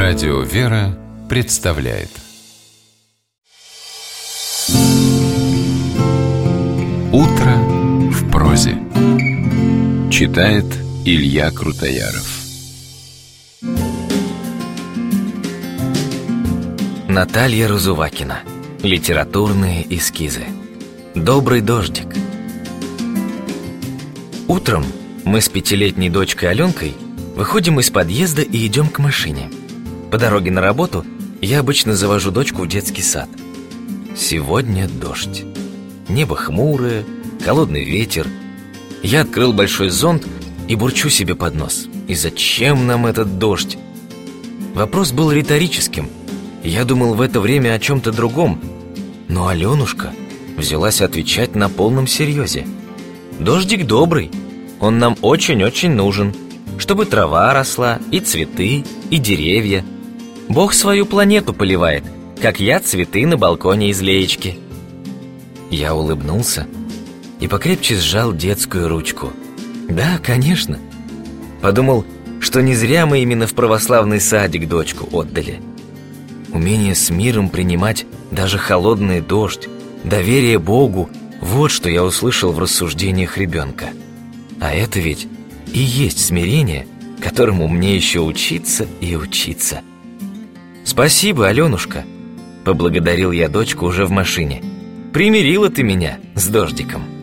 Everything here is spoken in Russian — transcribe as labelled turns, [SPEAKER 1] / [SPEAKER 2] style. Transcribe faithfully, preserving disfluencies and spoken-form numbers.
[SPEAKER 1] Радио «Вера» представляет «Утро в прозе». Читает Илья Крутояров.
[SPEAKER 2] Наталья Разувакина. Литературные эскизы. Добрый дождик. Утром мы с пятилетней дочкой Аленкой выходим из подъезда и идем к машине. По дороге на работу я обычно завожу дочку в детский сад. Сегодня дождь. Небо хмурое, холодный ветер. Я открыл большой зонт и бурчу себе под нос: и зачем нам этот дождь? Вопрос был риторическим. Я думал в это время о чем-то другом, но Аленушка взялась отвечать на полном серьезе. Дождик добрый, он нам очень-очень нужен, чтобы трава росла, и цветы, и деревья. Бог свою планету поливает, как я цветы на балконе из леечки. Я улыбнулся и покрепче сжал детскую ручку. Да, конечно. Подумал, что не зря мы именно в православный садик дочку отдали. Умение с миром принимать даже холодный дождь, доверие Богу – вот что я услышал в рассуждениях ребенка. А это ведь и есть смирение, которому мне еще учиться и учиться. «Спасибо, Аленушка», – поблагодарил я дочку уже в машине. «Примирила ты меня с дождиком».